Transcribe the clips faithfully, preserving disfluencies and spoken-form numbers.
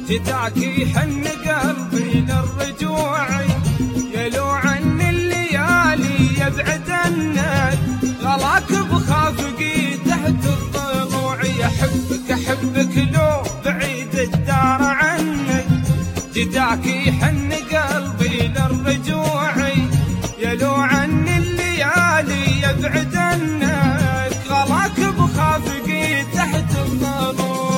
جداك يحن قلبي للرجوع، يا لو عن الليالي يبعد عنك، غلاك بخافقي تحت الضلوع. احبك احبك لو بعيد الدار عنك، جداك يحن قلبي للرجوع، يا لو عن الليالي يبعد عنك، غلاك بخافقي تحت الضلوع.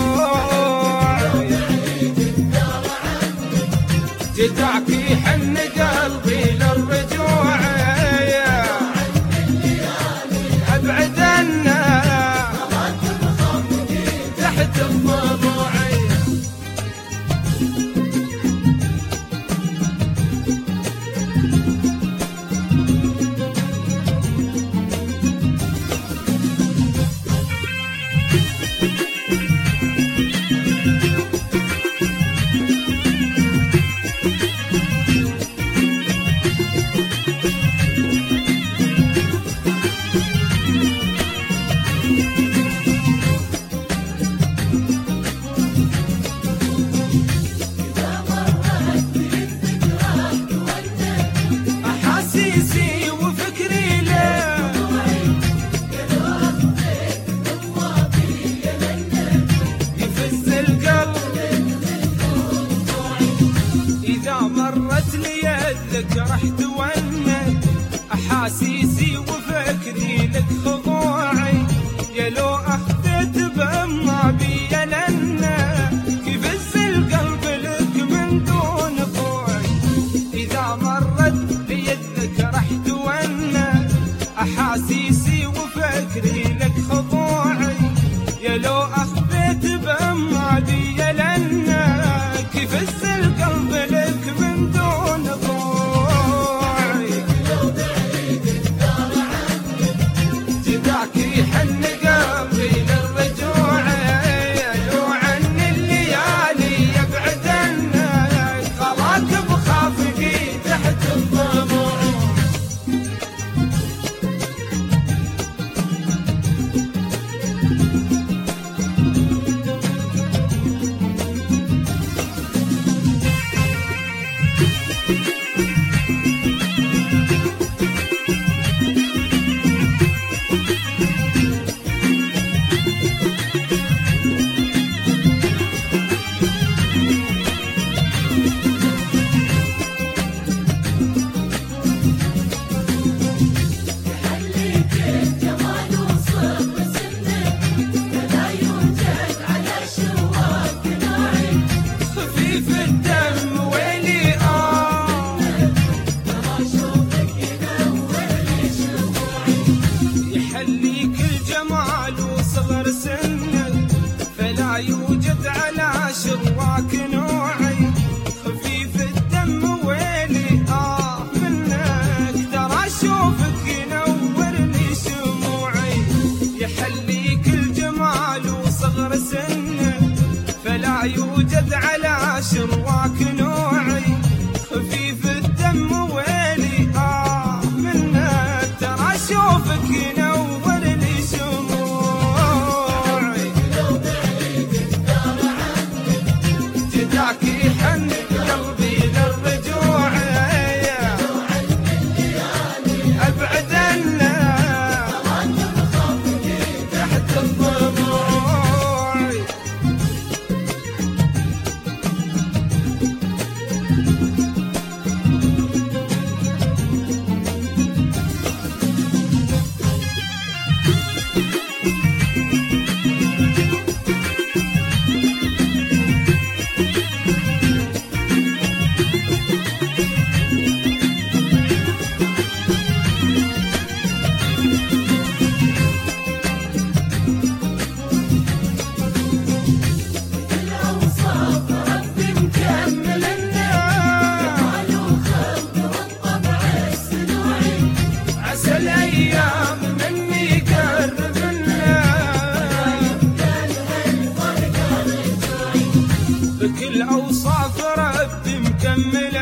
جداك يحن قلبي للرجوع، ابعد عنك تحت الضلوع. مرت لي يدك رحت ونك، احاسيسي وفكري لك خضوعي، يا لو اخذت بما بي لنا، كيف هز القلب لك من دون ضوعي. اذا مرت لي يدك رحت ونك، احاسيسي وفكري لك خضوعي، يا لو اخذت بما بي لنا، كيف هز القلب لك من دون ضوعي. جداك يحن قلبي للرجوع، لو عن الليالي يبعد عنك، غلاك بخافقي تحت الضلوع. فلا يوجد على شرواك نوعي، خفيف الدم ويلي آه منك، ترى اشوفك ينور لي شموعي. يحليك الجمال وصغر سنك، فلا يوجد على شرواك نوعي، خفيف الدم ويلي آه منك، ترى اشوفك ينور لي شموعي. جداك يحن قلبي للرجوع، ابعد عنك تحت الضلوع. بكل أوصاف ربي مكمل